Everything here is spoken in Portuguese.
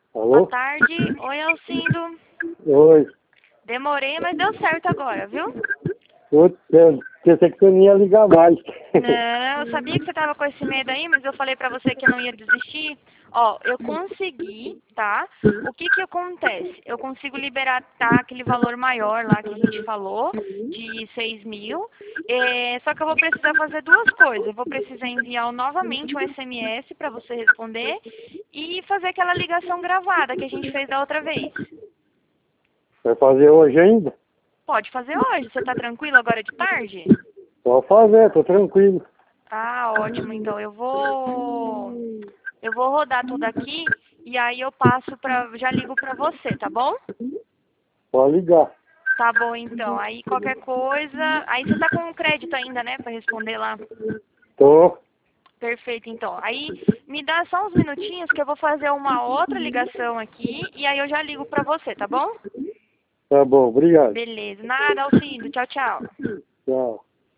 Boa Alô? tarde. Oi, Alcindo. Oi. Demorei, mas deu certo agora, viu? Putz, eu pensei que você não ia ligar mais. Não, eu sabia que você tava com esse medo aí, mas eu falei pra você que eu não ia desistir. Ó, eu consegui, tá? O que que acontece? Eu consigo liberar, tá, aquele valor maior lá que a gente falou, de 6.000. Só que eu vou precisar fazer duas coisas. Eu vou precisar enviar novamente um SMS pra você responder e fazer aquela ligação gravada que a gente fez da outra vez. Vai fazer hoje ainda? Pode fazer hoje. Você tá tranquilo agora de tarde? Pode fazer, tô tranquilo. Ah, ótimo. Então eu vou rodar tudo aqui e aí eu passo para já ligo para você, tá bom? Pode ligar. Tá bom então. Aí qualquer coisa, aí você tá com crédito ainda, né, para responder lá. Tô. Perfeito, então. Aí me dá só uns minutinhos que eu vou fazer uma outra ligação aqui e aí eu já ligo para você, tá bom? Tá bom, obrigado. Beleza. Nada, Alcindo. Tchau, tchau. Tchau.